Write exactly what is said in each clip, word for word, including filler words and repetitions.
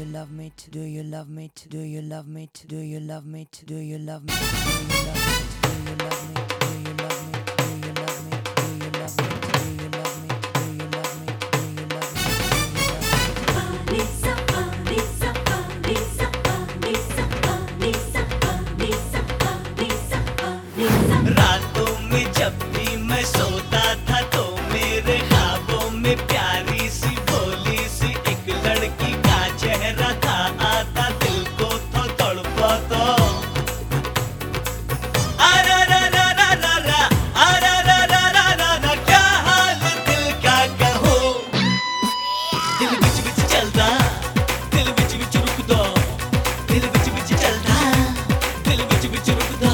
love me? Do you love me? Do you love me? Do you love me? Do you love me? Do you love me? Do you love me? Do you love me? Do you love me? Do you love me? Do you love me? Do you love me? Do you love me? Lisa, Lisa, Lisa, Lisa, Lisa, Lisa, Lisa, Lisa. रातों में जब भी मैं सोता था तो मेरे ख्वाबों में प्यारी सी भोली सी एक लड़की का चेहरा था आता दिल को तो तड़पाता। अरे रा रा रा रा रा अरे रा रा रा रा रा क्या हाल दिल का कहो। दिल बिच बिच चलता दिल बिच बिच रुकदा दिल बिच बिच चलता दिल बिच बिच रुकदा।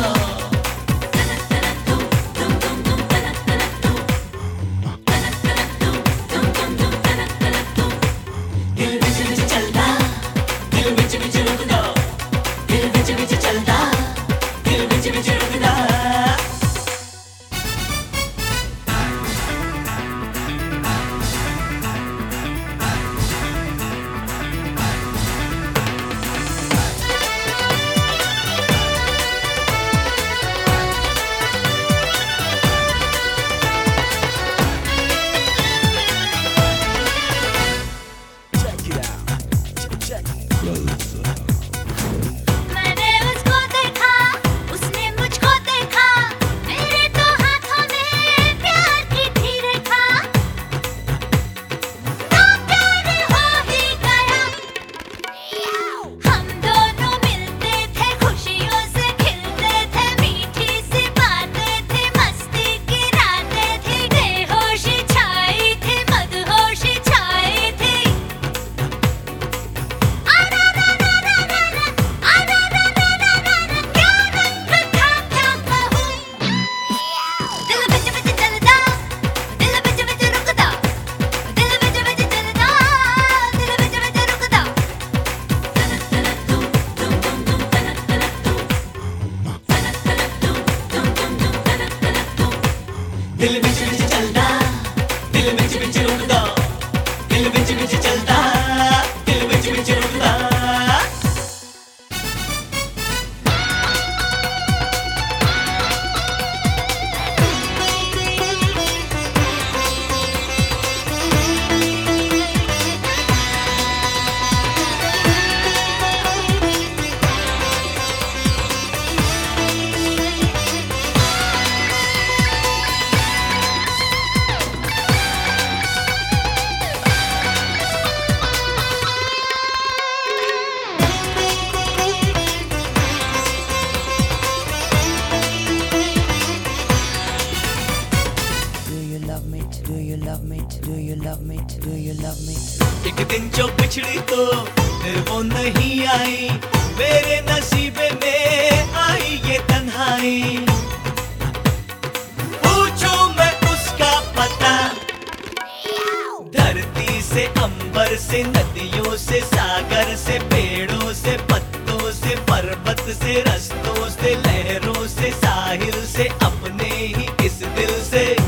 दिल बिच बिच चलता दिल बिच बिच रुकदा दिल बिच बिच चलता दिल बिच बिच रुकदा। मैंने उसको देखा उसने मुझको देखा मेरे तो हाथों में प्यार की थी रेखा तो प्यार हो ही गया। हम दोनों मिलते थे खुशियों से खिलते थे मीठी सी बातें थी मस्ती की रातें थी बेहोशी छाई थी मदहोशी छाई थी। दिल बिच बिच चलता दिल बिच बिच रुकदा दिल बिच बिच चलता दिल बिच बिच रुकदा। Do you love me? Do you love me? Do you love me? Do you love me? एक दिन जो बिछड़ी तो फिर वो नहीं आई मेरे नसीबे में आई ये तन्हाई। पूछूं मैं उसका पता धरती से अंबर से नदियों से सागर से पेड़ों से पत्तों से पर्वत से रस्तों से लहरों से साहिल से अपने ही इस दिल से।